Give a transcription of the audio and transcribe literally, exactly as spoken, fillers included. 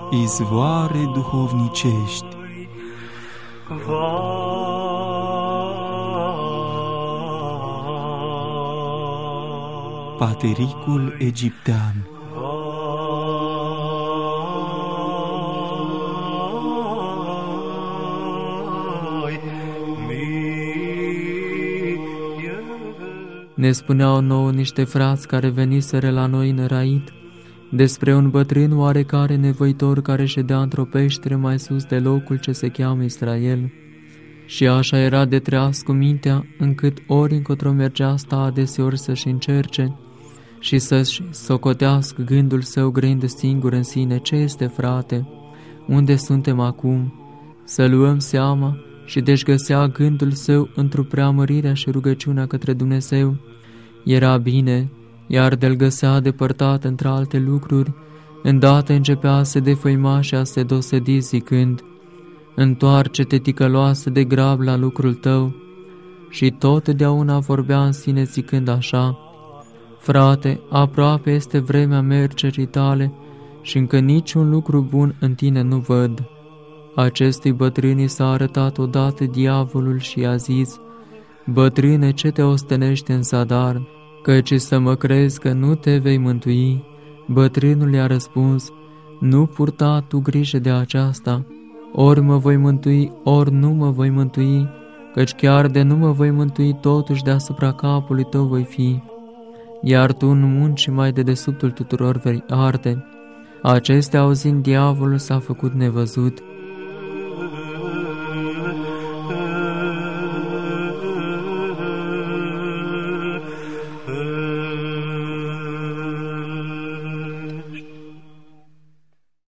izvoare duhovnicești. Patericul egiptean. Ne spuneau nouă niște frați care veniseră la noi în Rait despre un bătrân oarecare nevoitor care ședea într-o peșteră mai sus de locul ce se cheamă Israel. Și așa era de treaz cu mintea, încât ori încotro mergea sta adeseori să-și încerce și să-și socotească gândul său grând singur în sine: ce este, frate? Unde suntem acum? Să luăm seama. Și deci găsea gândul său într-o preamărirea și rugăciunea către Dumnezeu. Era bine, iar de-l găsea depărtat între alte lucruri, îndată începea să se defăima și a se dosedi zicând: întoarce-te, ticăloasă, de grab la lucrul tău. Și totdeauna vorbea în sine zicând așa: frate, aproape este vremea mergerii tale și încă niciun lucru bun în tine nu văd. Acestui bătrâni s-a arătat odată diavolul și i-a zis: bătrâne, ce te ostenești în zadar, căci să mă crezi că nu te vei mântui? Bătrânul i-a răspuns: nu purta tu grijă de aceasta, ori mă voi mântui, ori nu mă voi mântui, căci chiar de nu mă voi mântui, totuși deasupra capului tău voi fi, iar tu în munci mai de dedesubtul tuturor vei arde. Acestea auzind, diavolul s-a făcut nevăzut